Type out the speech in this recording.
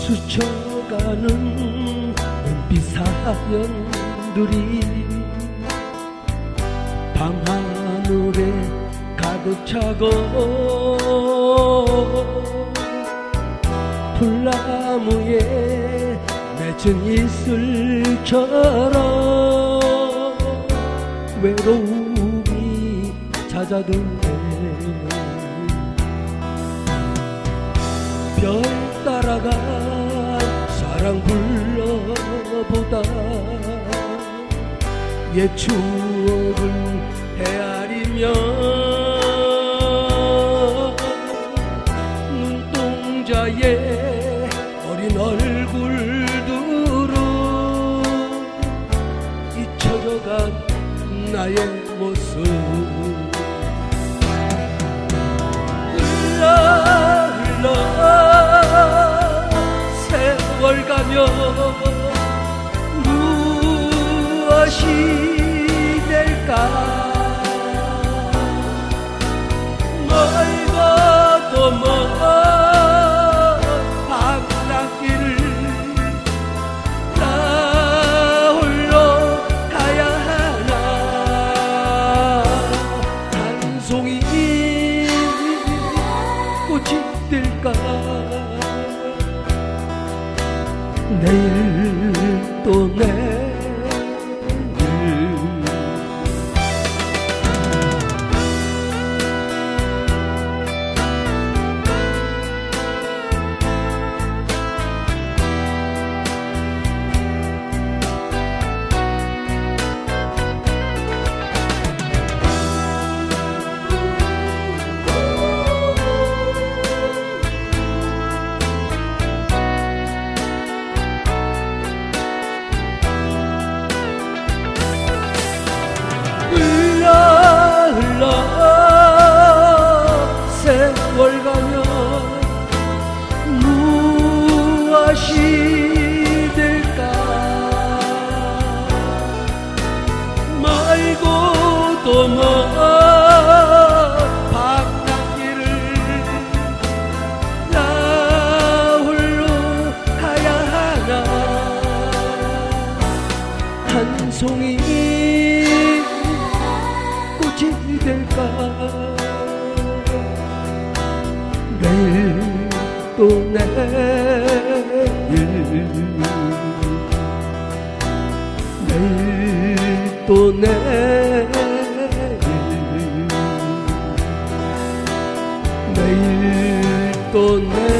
스쳐가는 눈빛 사연들이 밤하늘에 가득 차고 풀나무에 맺은 이슬처럼 외로움이 찾아드네. 별 따라간 사랑 불러보다 옛 추억을 헤아리며 눈동자의 어린 얼굴들은 잊혀져간 나의 모습 흘러 세월 가며 무엇이 될까. 멀고 또 먼 밤낮길을 나 홀로 가야 하나. 한 송이 꽃이 될까. 내일 또 내일 세월 가면 무엇이 될까. 멀고 또 먼 밤낮길을 나 홀로 가야 하나. 한 송이 꽃이 될까. 내일 또 내일 내일 또 내일 내일 또 내일